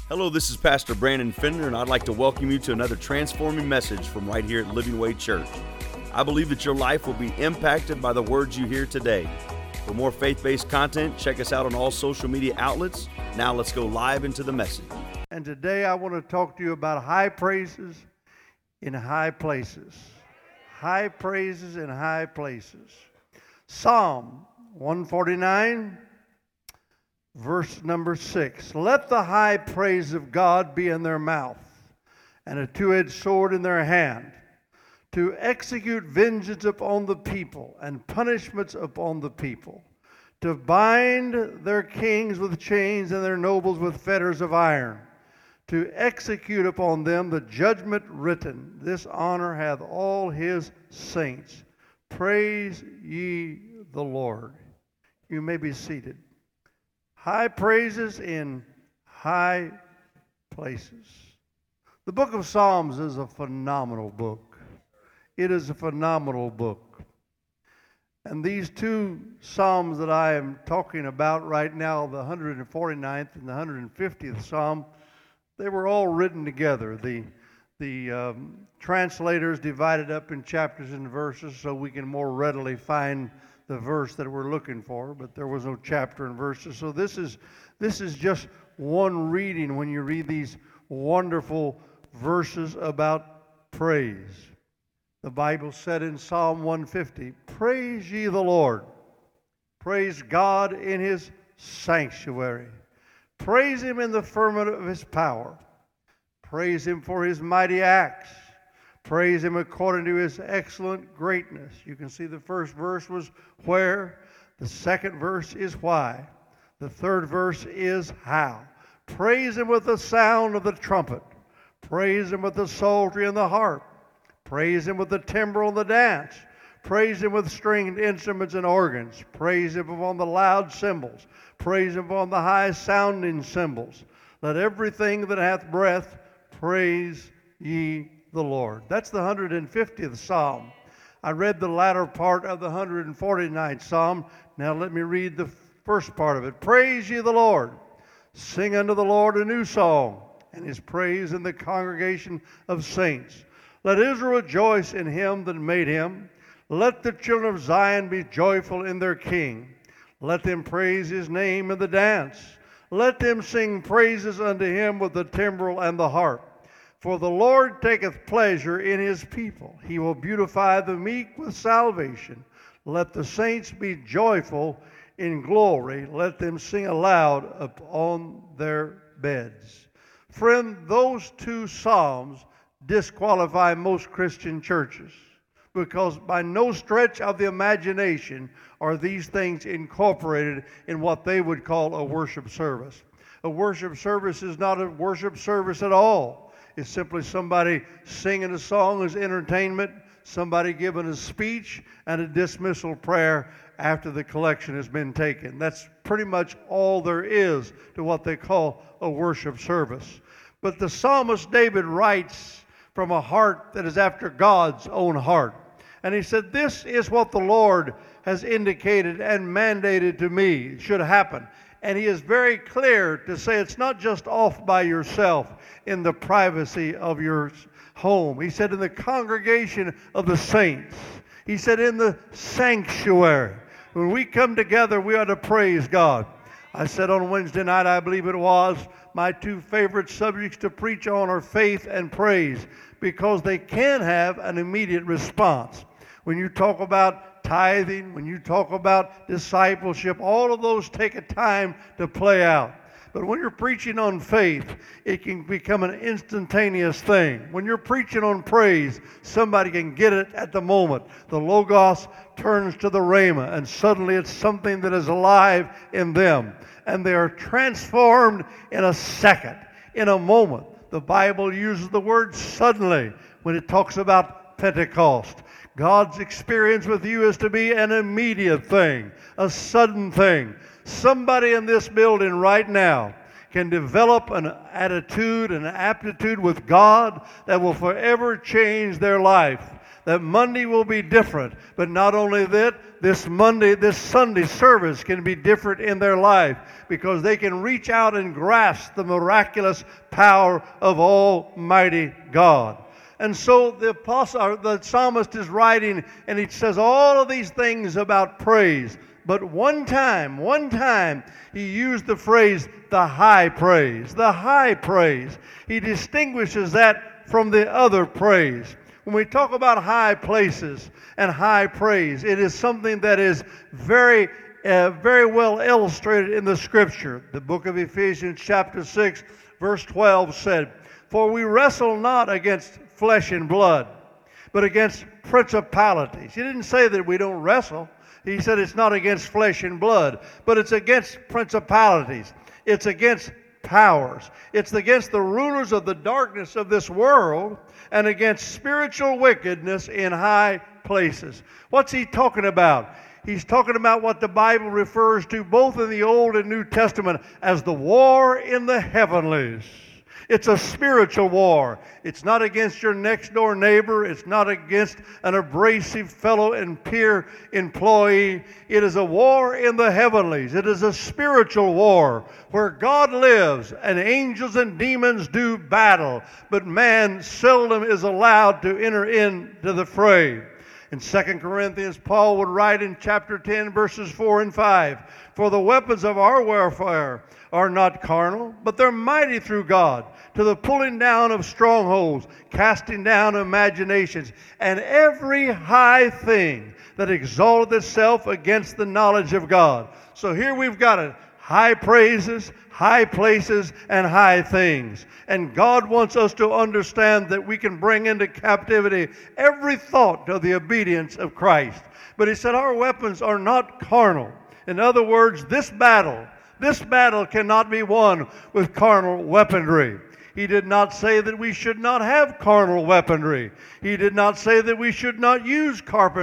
Hello, this is Pastor Brandon Fender, and I'd like to welcome you to another transforming message from right here at Living Way Church. I believe that your life will be impacted by the words you hear today. For more faith-based content, check us out on all social media outlets. Now let's go live into the message. And today I want to talk to you about high praises in high places. High praises in high places. Psalm 149. Verse number 6, let the high praise of God be in their mouth, and a two-edged sword in their hand, to execute vengeance upon the people, and punishments upon the people, to bind their kings with chains, and their nobles with fetters of iron, to execute upon them the judgment written. This honor hath all his saints. Praise ye the Lord. You may be seated. High praises in high places. The book of Psalms is a phenomenal book. It is a phenomenal book. And these two Psalms that I am talking about right now, the 149th and the 150th Psalm, they were all written together. The translators divided up in chapters and verses so we can more readily find the verse that we're looking for, but there was no chapter and verses. So this is just one reading when you read these wonderful verses about praise. The Bible said in Psalm 150, praise ye the Lord. Praise God in his sanctuary. Praise him in the firmament of his power. Praise him for his mighty acts. Praise him according to his excellent greatness. You can see the first verse was where. The second verse is why. The third verse is how. Praise him with the sound of the trumpet. Praise him with the psaltery and the harp. Praise him with the timbrel and the dance. Praise him with stringed instruments and organs. Praise him upon the loud cymbals. Praise him upon the high sounding cymbals. Let everything that hath breath praise ye the Lord. That's the 150th Psalm. I read the latter part of the 149th Psalm. Now let me read the first part of it. Praise ye the Lord. Sing unto the Lord a new song, and his praise in the congregation of saints. Let Israel rejoice in him that made him. Let the children of Zion be joyful in their king. Let them praise his name in the dance. Let them sing praises unto him with the timbrel and the harp. For the Lord taketh pleasure in his people. He will beautify the meek with salvation. Let the saints be joyful in glory. Let them sing aloud upon their beds. Friend, those two Psalms disqualify most Christian churches, because by no stretch of the imagination are these things incorporated in what they would call a worship service. A worship service is not a worship service at all. It's simply somebody singing a song as entertainment, somebody giving a speech, and a dismissal prayer after the collection has been taken. That's pretty much all there is to what they call a worship service. But the psalmist David writes from a heart that is after God's own heart. And he said, this is what the Lord has indicated and mandated to me should happen. And he is very clear to say it's not just off by yourself in the privacy of your home. He said in the congregation of the saints. He said in the sanctuary. When we come together, we are to praise God. I said on Wednesday night, I believe it was, my two favorite subjects to preach on are faith and praise, because they can have an immediate response. When you talk about tithing, when you talk about discipleship, all of those take a time to play out. But when you're preaching on faith, it can become an instantaneous thing. When you're preaching on praise, somebody can get it at the moment. The Logos turns to the Rhema, and suddenly it's something that is alive in them. And they are transformed in a second, in a moment. The Bible uses the word suddenly when it talks about Pentecost. God's experience with you is to be an immediate thing, a sudden thing. Somebody in this building right now can develop an attitude and an aptitude with God that will forever change their life. that Monday will be different. But not only that, this Sunday service can be different in their life because they can reach out and grasp the miraculous power of Almighty God. And so the psalmist is writing, and he says all of these things about praise. But one time, he used the phrase, the high praise. The high praise. He distinguishes that from the other praise. When we talk about high places and high praise, it is something that is very well illustrated in the Scripture. The book of Ephesians chapter 6, verse 12 said, "For we wrestle not against flesh and blood, but against principalities." He didn't say that we don't wrestle. He said it's not against flesh and blood, but it's against principalities. It's against powers. It's against the rulers of the darkness of this world and against spiritual wickedness in high places. What's he talking about? He's talking about what the Bible refers to both in the Old and New Testament as the war in the heavenlies. It's a spiritual war. It's not against your next door neighbor. It's not against an abrasive fellow and peer employee. It is a war in the heavenlies. It is a spiritual war where God lives and angels and demons do battle, but man seldom is allowed to enter into the fray. In 2 Corinthians, Paul would write in chapter 10, verses 4 and 5, "For the weapons of our warfare are not carnal, but they're mighty through God, to the pulling down of strongholds, casting down imaginations, and every high thing that exalteth itself against the knowledge of God." So here we've got it. High praises, high places, and high things. And God wants us to understand that we can bring into captivity every thought of the obedience of Christ. But he said our weapons are not carnal. In other words, this battle cannot be won with carnal weaponry. He did not say that we should not have carnal weaponry. He did not say that we should not use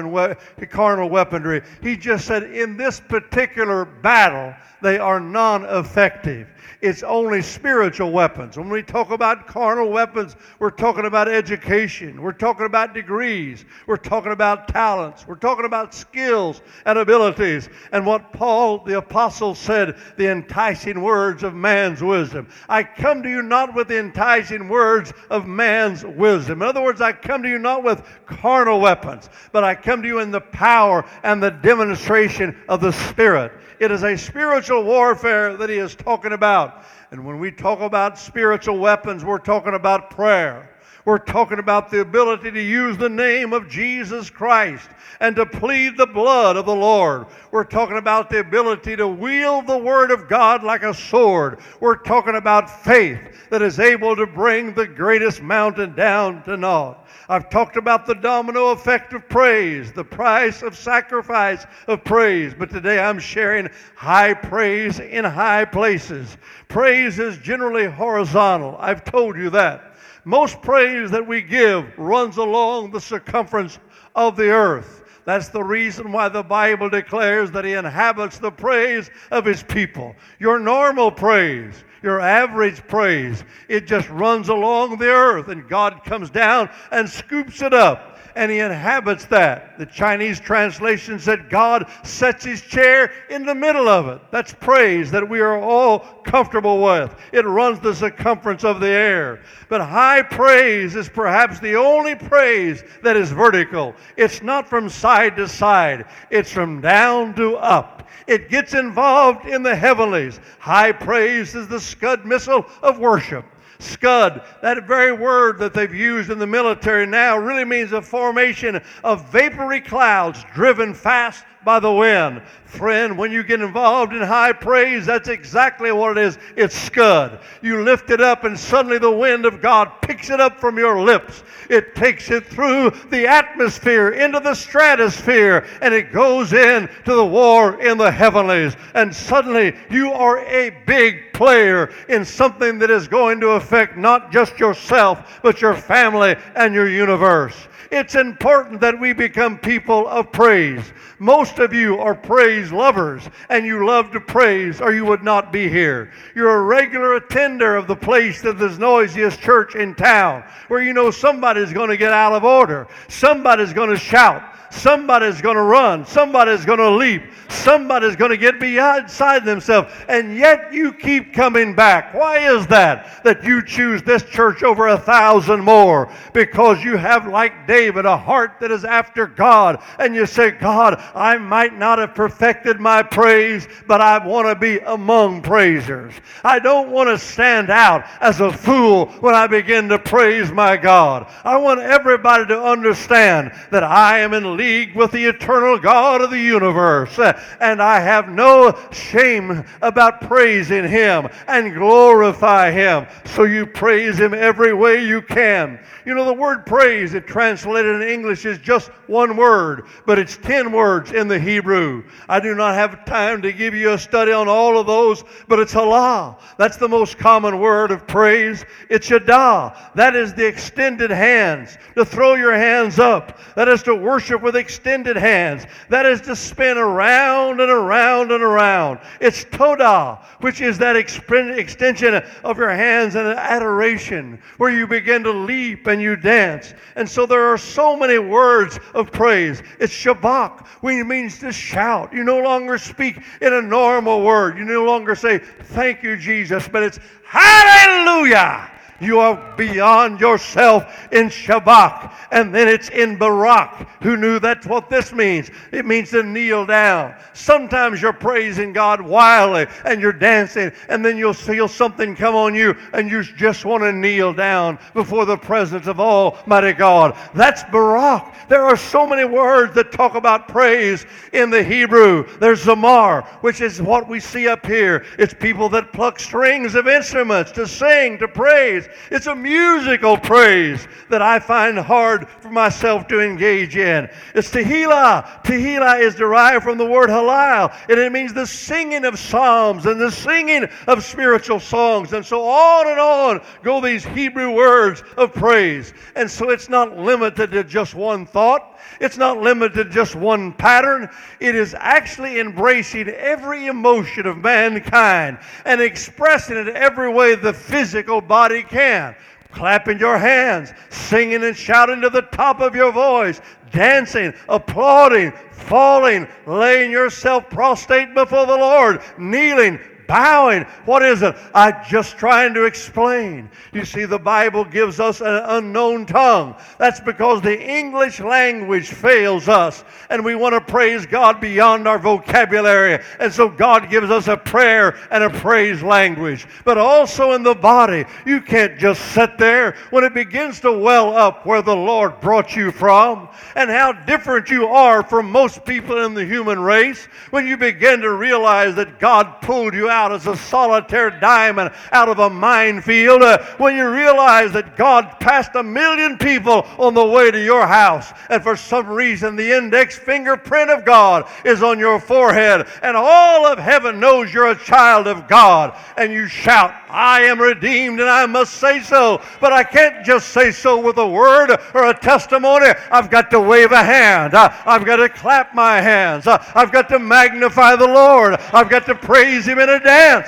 carnal weaponry. He just said in this particular battle, they are non-effective. It's only spiritual weapons. When we talk about carnal weapons, we're talking about education. We're talking about degrees. We're talking about talents. We're talking about skills and abilities. And what Paul the apostle said, the enticing words of man's wisdom. I come to you not with the enticing words of man's wisdom. In other words, I come to you not with carnal weapons, but I come to you in the power and the demonstration of the Spirit. It is a spiritual warfare that he is talking about. And when we talk about spiritual weapons, we're talking about prayer. We're talking about the ability to use the name of Jesus Christ and to plead the blood of the Lord. We're talking about the ability to wield the Word of God like a sword. We're talking about faith that is able to bring the greatest mountain down to naught. I've talked about the domino effect of praise, the price of sacrifice of praise. But today I'm sharing high praise in high places. Praise is generally horizontal. I've told you that. Most praise that we give runs along the circumference of the earth. That's the reason why the Bible declares that He inhabits the praise of His people. Your normal praise, your average praise, it just runs along the earth, and God comes down and scoops it up, and He inhabits that. The Chinese translation said God sets His chair in the middle of it. That's praise that we are all comfortable with. It runs the circumference of the air. But high praise is perhaps the only praise that is vertical. It's not from side to side. It's from down to up. It gets involved in the heavenlies. High praise is the Scud missile of worship. Scud, that very word that they've used in the military now, really means a formation of vapory clouds driven fast by the wind. Friend, when you get involved in high praise, that's exactly what it is. It's Scud. You lift it up and suddenly the wind of God picks it up from your lips. It takes it through the atmosphere into the stratosphere, and it goes in to the war in the heavenlies. And suddenly you are a big player in something that is going to affect not just yourself, but your family and your universe. It's important that we become people of praise. Most Most of you are praise lovers, and you love to praise, or you would not be here. You're a regular attender of the place that is the noisiest church in town, where you know somebody's going to get out of order, somebody's going to shout, somebody's going to run, somebody's going to leap, somebody's going to get beside themselves, and yet you keep coming back. Why is that? That you choose this church over 1,000 more? Because you have, like David, a heart that is after God, and you say, God, I might not have perfected my praise, but I want to be among praisers. I don't want to stand out as a fool when I begin to praise my God. I want everybody to understand that I am in league with the eternal God of the universe, and I have no shame about praising Him and glorify Him. So you praise Him every way you can. You know, the word praise, it translated in English is just one word, but it's 10 words in the Hebrew. I do not have time to give you a study on all of those, but it's halal. That's the most common word of praise. It's yadah. That is the extended hands, to throw your hands up. That is to worship with extended hands. That is to spin around and around and around. It's todah, which is that extension of your hands in adoration, where you begin to leap and you dance. And so there are so many words of praise. It's shabach, which means to shout. You no longer speak in a normal word. You no longer say, thank you, Jesus, but it's hallelujah. You are beyond yourself in Shabbat. And then it's in Barak. Who knew that's what this means? It means to kneel down. Sometimes you're praising God wildly and you're dancing, and then you'll feel something come on you and you just want to kneel down before the presence of Almighty God. That's Barak. There are so many words that talk about praise in the Hebrew. There's Zamar, which is what we see up here. It's people that pluck strings of instruments to sing, to praise. It's a musical praise that I find hard for myself to engage in. It's Tehillah. Tehillah is derived from the word halal, and it means the singing of psalms and the singing of spiritual songs. And so on go these Hebrew words of praise. And so it's not limited to just one thought. It's not limited to just one pattern. It is actually embracing every emotion of mankind and expressing it every way the physical body can. Clapping your hands, singing and shouting to the top of your voice, dancing, applauding, falling, laying yourself prostrate before the Lord, kneeling, bowing. What is it? I'm just trying to explain. You see, the Bible gives us an unknown tongue. That's because the English language fails us, and we want to praise God beyond our vocabulary. And so God gives us a prayer and a praise language. But also in the body, you can't just sit there when it begins to well up where the Lord brought you from and how different you are from most people in the human race. When you begin to realize that God pulled you out as a solitaire diamond out of a minefield, when you realize that God passed 1 million people on the way to your house, and for some reason the index fingerprint of God is on your forehead, and all of heaven knows you're a child of God, and you shout, I am redeemed, and I must say so. But I can't just say so with a word or a testimony. I've got to wave a hand. I've got to clap my hands. I've got to magnify the Lord. I've got to praise Him in a dance.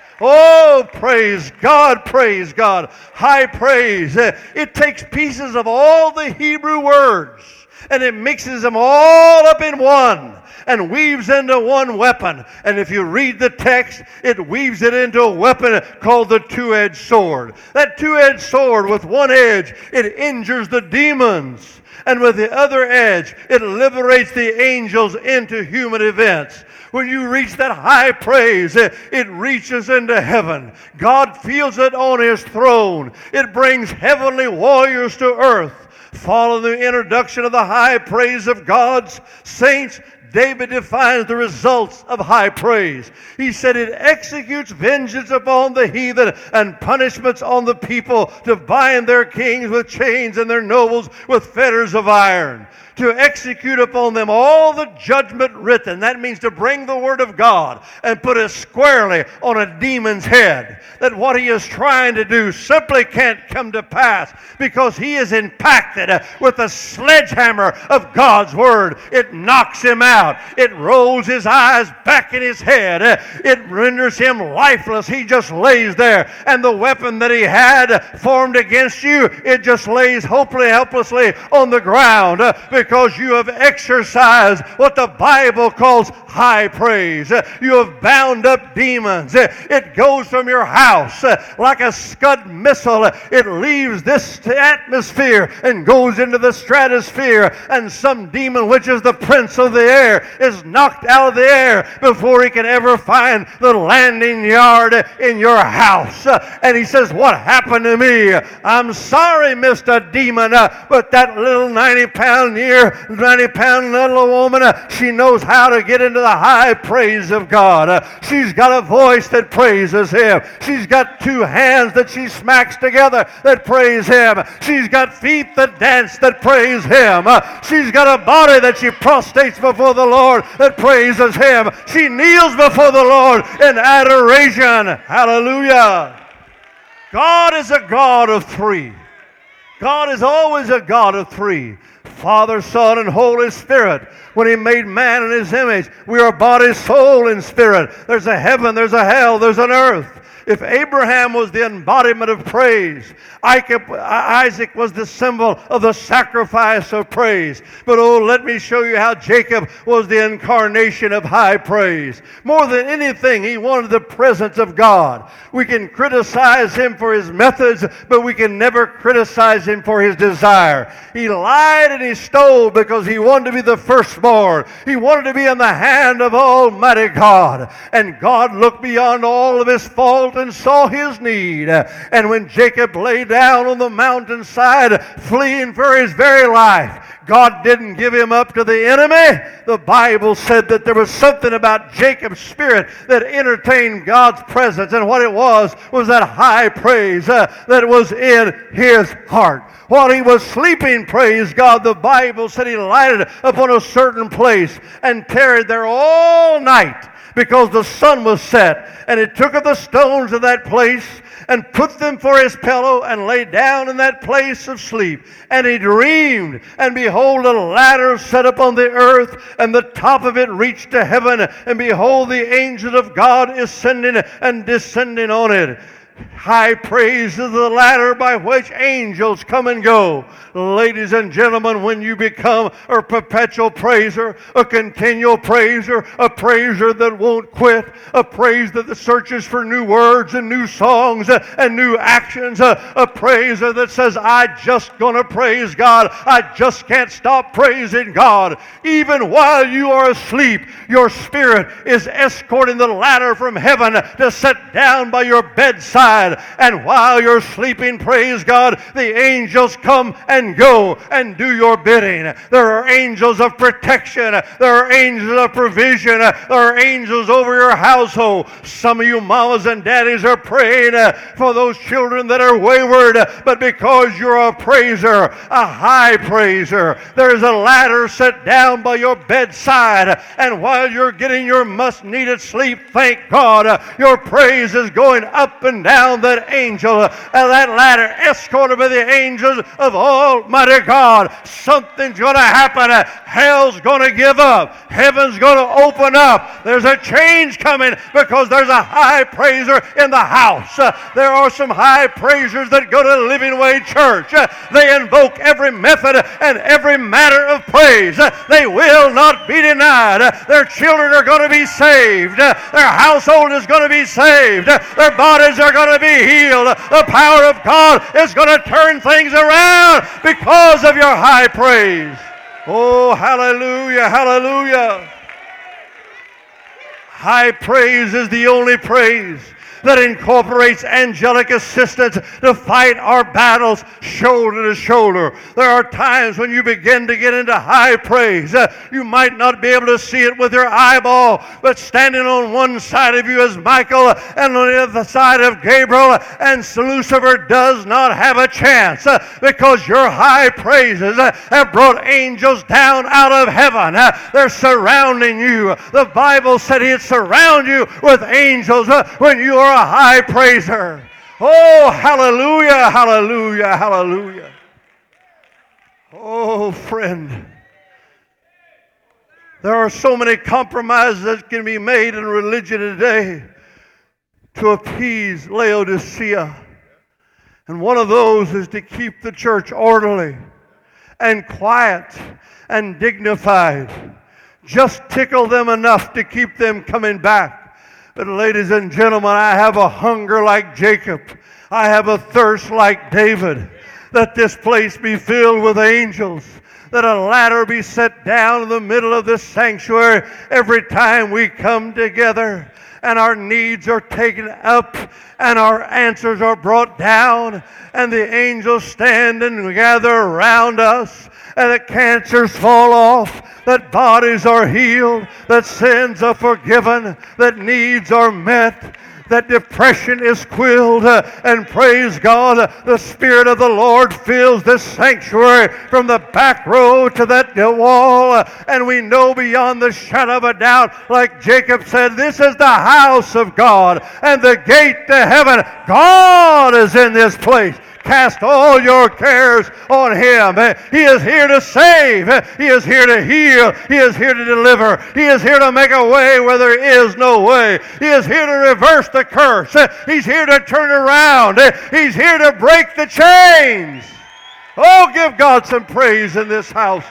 Oh, praise God, praise God. High praise. It takes pieces of all the Hebrew words and it mixes them all up in one and weaves into one weapon. And if you read the text, it weaves it into a weapon called the two-edged sword. That two-edged sword, with one edge, it injures the demons. And with the other edge, it liberates the angels into human events. When you reach that high praise, it reaches into heaven. God feels it on His throne. It brings heavenly warriors to earth. Following the introduction of the high praise of God's saints, David defines the results of high praise. He said it executes vengeance upon the heathen and punishments on the people, to bind their kings with chains and their nobles with fetters of iron, to execute upon them all the judgment written. That means to bring the Word of God and put it squarely on a demon's head. That what he is trying to do simply can't come to pass because he is impacted with the sledgehammer of God's Word. It knocks him out. out. It rolls his eyes back in his head. It renders him lifeless. He just lays there. And the weapon that he had formed against you, it just lays helplessly on the ground because you have exercised what the Bible calls high praise. You have bound up demons. It goes from your house like a Scud missile. It leaves this atmosphere and goes into the stratosphere, and some demon, which is the prince of the air, is knocked out of the air before he can ever find the landing yard in your house. And he says, what happened to me? I'm sorry, Mr. Demon, but that little 90-pound little woman, she knows how to get into the high praise of God. She's got a voice that praises Him. She's got two hands that she smacks together that praise Him. She's got feet that dance that praise Him. She's got a body that she prostrates before the Lord that praises Him. She kneels before the Lord in adoration. Hallelujah. God is a God of three. God is always a God of three. Father, Son, and Holy Spirit. When He made man in His image, we are body, soul, and spirit. There's a heaven, there's a hell, there's an earth. If Abraham was the embodiment of praise, Isaac was the symbol of the sacrifice of praise. But oh, let me show you how Jacob was the incarnation of high praise. More than anything, he wanted the presence of God. We can criticize him for his methods, but we can never criticize him for his desire. He lied and he stole because he wanted to be the firstborn. He wanted to be in the hand of Almighty God. And God looked beyond all of his fault and saw his need. And when Jacob lay down on the mountainside, fleeing for his very life, God didn't give him up to the enemy. The Bible said that there was something about Jacob's spirit that entertained God's presence, and what it was that high praise that was in his heart. While he was sleeping, praise God, the Bible said he lighted upon a certain place and tarried there all night, because the sun was set. And he took of the stones of that place and put them for his pillow and lay down in that place of sleep. And he dreamed, and behold, a ladder set upon the earth, and the top of it reached to heaven. And behold, the angels of God ascending and descending on it. High praise is the ladder by which angels come and go. Ladies and gentlemen, when you become a perpetual praiser, a continual praiser, a praiser that won't quit, a praise that searches for new words and new songs and new actions, a praiser that says, I just gonna praise God. I just can't stop praising God. Even while you are asleep, your spirit is escorting the ladder from heaven to sit down by your bedside. And while you're sleeping, praise God, the angels come and go and do your bidding. There are angels of protection. There are angels of provision. There are angels over your household. Some of you mamas and daddies are praying for those children that are wayward, but because you're a praiser, a high praiser, there's a ladder set down by your bedside, and while you're getting your much-needed sleep, thank God, your praise is going up and down that angel, that ladder, escorted by the angels of Almighty God. Something's going to happen. Hell's going to give up. Heaven's going to open up. There's a change coming because there's a high praiser in the house. There are some high praisers that go to Living Way Church. They invoke every method and every manner of praise. They will not be denied. Their children are going to be saved. Their household is going to be saved. Their bodies are going to be healed. The power of God is going to turn things around because of your high praise. Oh, hallelujah, hallelujah. High praise is the only praise that incorporates angelic assistance to fight our battles shoulder to shoulder. There are times when you begin to get into high praise. You might not be able to see it with your eyeball, but standing on one side of you is Michael, and on the other side of Gabriel, and Lucifer does not have a chance because your high praises have brought angels down out of heaven. They're surrounding you. The Bible said He'd surround you with angels when you are a high praiser. Oh, hallelujah, hallelujah, hallelujah. Oh, friend, There are so many compromises that can be made in religion today to appease Laodicea. And one of those is to keep the church orderly and quiet and dignified. Just tickle them enough to keep them coming back. But ladies and gentlemen, I have a hunger like Jacob. I have a thirst like David, that this place be filled with angels, that a ladder be set down in the middle of this sanctuary every time we come together, and our needs are taken up and our answers are brought down, and the angels stand and gather around us, and the cancers fall off, that bodies are healed, that sins are forgiven, that needs are met, that depression is quelled, and praise God, the Spirit of the Lord fills this sanctuary from the back row to that wall, and we know beyond the shadow of a doubt, like Jacob said, this is the house of God and the gate to heaven. God is in this place. Cast all your cares on Him. He is here to save. He is here to heal. He is here to deliver. He is here to make a way where there is no way. He is here to reverse the curse. He's here to turn around. He's here to break the chains. Oh, give God some praise in this house.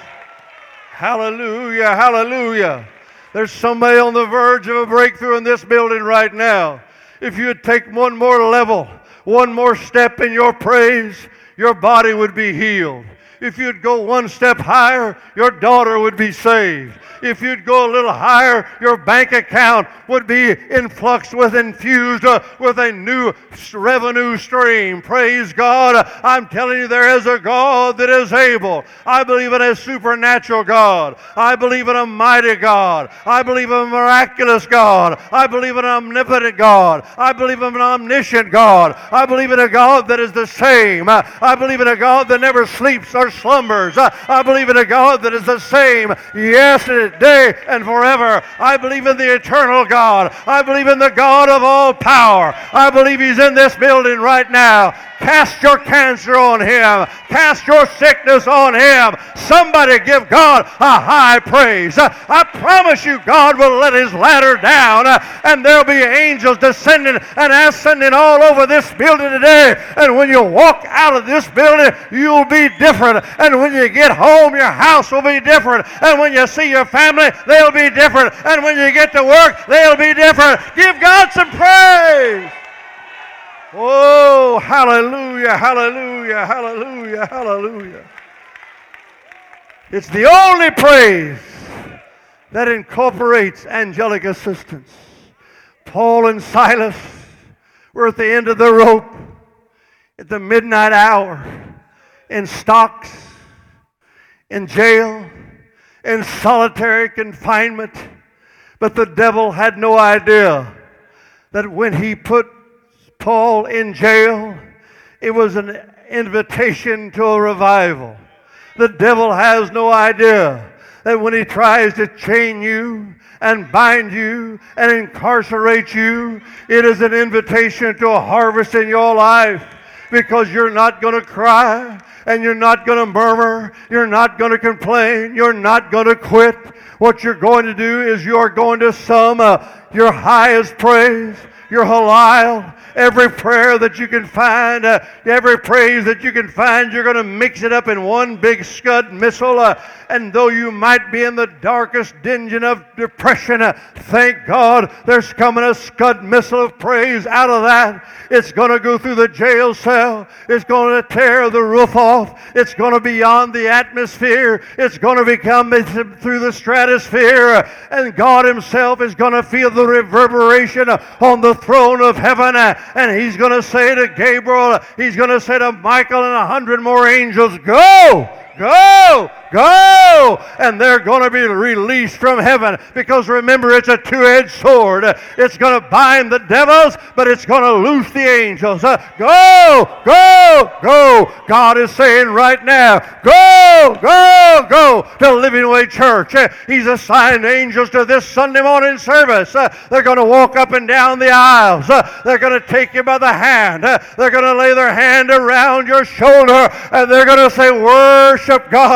Hallelujah, hallelujah. There's somebody on the verge of a breakthrough in this building right now. If you would take one more level, one more step in your praise, your body would be healed. If you'd go one step higher, your daughter would be saved. If you'd go a little higher, your bank account would be infused with a new revenue stream. Praise God. I'm telling you, there is a God that is able. I believe in a supernatural God. I believe in a mighty God. I believe in a miraculous God. I believe in an omnipotent God. I believe in an omniscient God. I believe in a God that is the same. I believe in a God that never sleeps or slumbers. I believe in a God that is the same yesterday and forever. I believe in the eternal God. I believe in the God of all power. I believe He's in this building right now. Cast your cancer on Him. Cast your sickness on Him. Somebody give God a high praise. I promise you, God will let His ladder down, and there'll be angels descending and ascending all over this building today. And when you walk out of this building, you'll be different. And when you get home, your house will be different. And when you see your family, they'll be different. And when you get to work, they'll be different. Give God some praise. Oh, hallelujah, hallelujah, hallelujah, hallelujah. It's the only praise that incorporates angelic assistance. Paul and Silas were at the end of the rope at the midnight hour, in stocks, in jail, in solitary confinement. But the devil had no idea that when he put Paul in jail, it was an invitation to a revival. The devil has no idea that when he tries to chain you and bind you and incarcerate you, it is an invitation to a harvest in your life, because you're not going to cry and you're not going to murmur, you're not going to complain, you're not going to quit. What you're going to do is you're going to sum your highest praise, your halal, every prayer that you can find, every praise that you can find, you're going to mix it up in one big Scud missile. And though you might be in the darkest dungeon of depression, thank God there's coming a Scud missile of praise out of that. It's going to go through the jail cell. It's going to tear the roof off. It's going to be beyond the atmosphere. It's going to become through the stratosphere. And God Himself is going to feel the reverberation on the throne of heaven. And He's going to say to Gabriel, He's going to say to Michael and 100 more angels, go! Go! Go! And they're going to be released from heaven, because remember, it's a two-edged sword. It's going to bind the devils, but it's going to loose the angels. Go! Go! Go! God is saying right now, go! Go! Go! To Living Way Church. He's assigned angels to this Sunday morning service. They're going to walk up and down the aisles. They're going to take you by the hand. They're going to lay their hand around your shoulder, and they're going to say, worship God.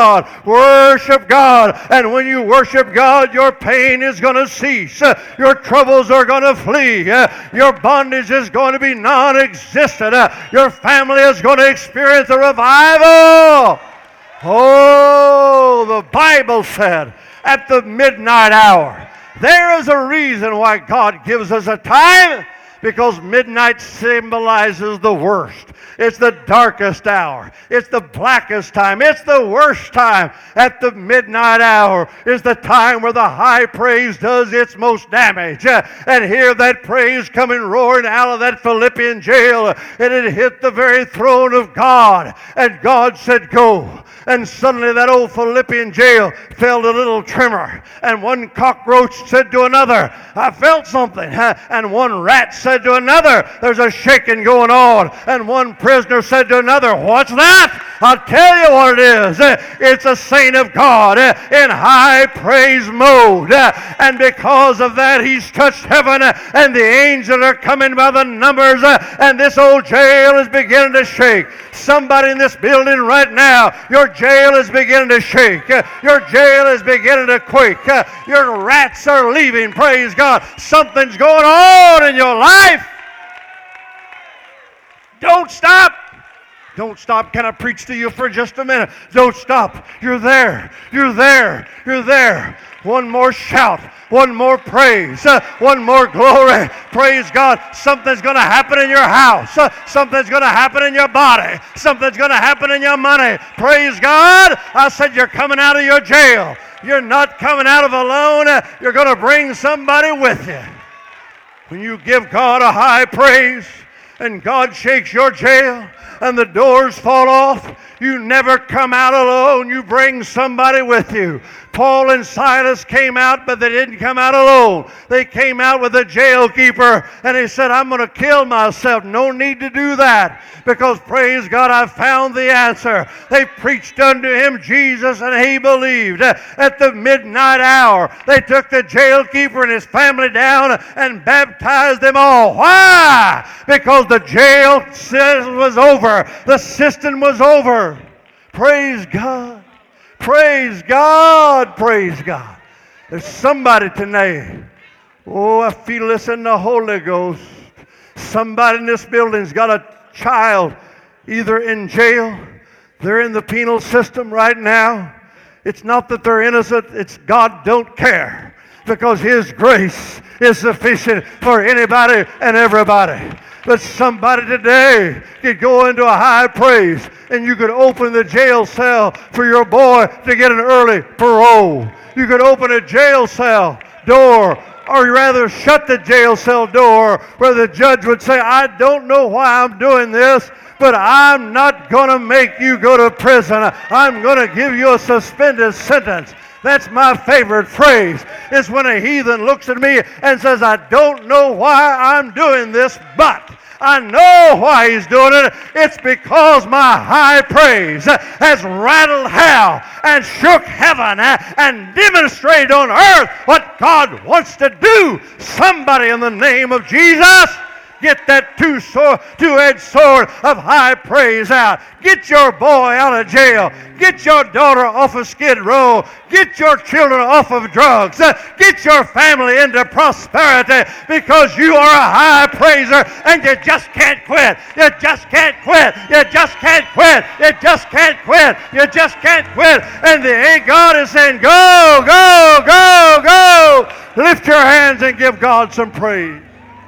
Worship God. And when you worship God, your pain is going to cease. Your troubles are going to flee. Your bondage is going to be non-existent. Your family is going to experience a revival. Oh, the Bible said at the midnight hour. There is a reason why God gives us a time, because midnight symbolizes the worst. It's the darkest hour. It's the blackest time. It's the worst time. At the midnight hour is the time where the high praise does its most damage. And hear that praise coming roaring out of that Philippian jail. And it hit the very throne of God. And God said, go. And suddenly that old Philippian jail felt a little tremor. And one cockroach said to another, I felt something. And one rat said to another, there's a shaking going on. And one prisoner said to another, what's that? I'll tell you what it is. It's a saint of God in high praise mode. And because of that, he's touched heaven, and the angels are coming by the numbers, and this old jail is beginning to shake. Somebody in this building right now, your jail is beginning to shake. Your jail is beginning to quake. Your rats are leaving. Praise God. Something's going on in your life. Don't stop. Don't stop. Can I preach to you for just a minute? Don't stop. You're there. You're there. You're there. One more shout. One more praise. One more glory. Praise God. Something's going to happen in your house. Something's going to happen in your body. Something's going to happen in your money. Praise God. I said you're coming out of your jail. You're not coming out of alone. You're going to bring somebody with you. When you give God a high praise and God shakes your jail and the doors fall off, you never come out alone. You bring somebody with you. Paul and Silas came out, but they didn't come out alone. They came out with a jailkeeper, and he said, I'm going to kill myself. No need to do that, because praise God, I found the answer. They preached unto him Jesus, and he believed. At the midnight hour, they took the jailkeeper and his family down and baptized them all. Why? Because the jail was over. The system was over. Praise God. Praise God. Praise God. There's somebody tonight. Oh, I feel this in the Holy Ghost. Somebody in this building's got a child either in jail, they're in the penal system right now. It's not that they're innocent, it's God don't care, because His grace is sufficient for anybody and everybody. But somebody today could go into a high praise, and you could open the jail cell for your boy to get an early parole. You could open a jail cell door, or rather shut the jail cell door, where the judge would say, I don't know why I'm doing this, but I'm not going to make you go to prison. I'm going to give you a suspended sentence. That's my favorite phrase. It's when a heathen looks at me and says, I don't know why I'm doing this, but I know why he's doing it. It's because my high praise has rattled hell and shook heaven and demonstrated on earth what God wants to do. Somebody in the name of Jesus, get that two-edged sword of high praise out. Get your boy out of jail. Get your daughter off of Skid Row. Get your children off of drugs. Get your family into prosperity, because you are a high praiser and you just can't quit. You just can't quit. You just can't quit. You just can't quit. You just can't quit. And the God is saying, go, go, go, go. Lift your hands and give God some praise.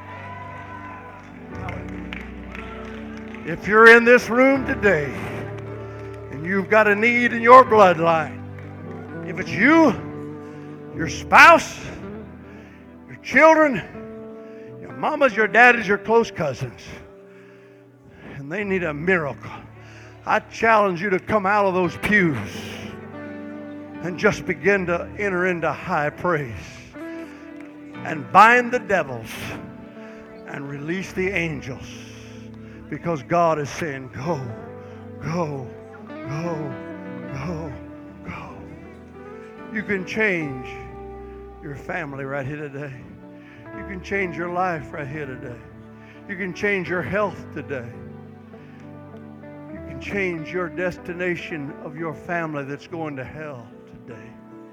If you're in this room today and you've got a need in your bloodline, if it's you, your spouse, your children, your mamas, your daddies, your close cousins, and they need a miracle, I challenge you to come out of those pews and just begin to enter into high praise and bind the devils and release the angels. Because God is saying, go, go, go, go, go. You can change your family right here today. You can change your life right here today. You can change your health today. You can change your destination of your family that's going to hell today.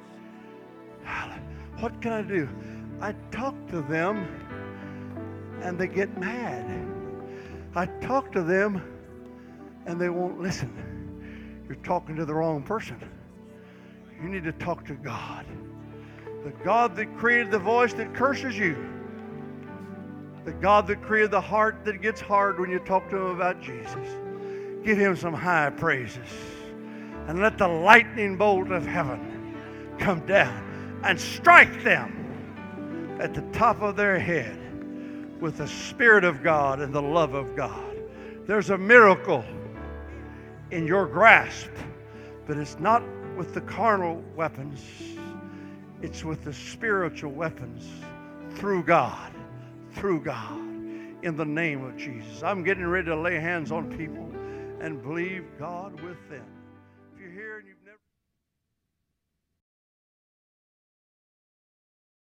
What can I do? I talk to them and they get mad. I talk to them and they won't listen. You're talking to the wrong person. You need to talk to God. The God that created the voice that curses you. The God that created the heart that gets hard when you talk to him about Jesus. Give him some high praises. And let the lightning bolt of heaven come down and strike them at the top of their head with the Spirit of God and the love of God. There's a miracle in your grasp, but it's not with the carnal weapons. It's with the spiritual weapons through God, in the name of Jesus. I'm getting ready to lay hands on people and believe God with them. If you're here and you've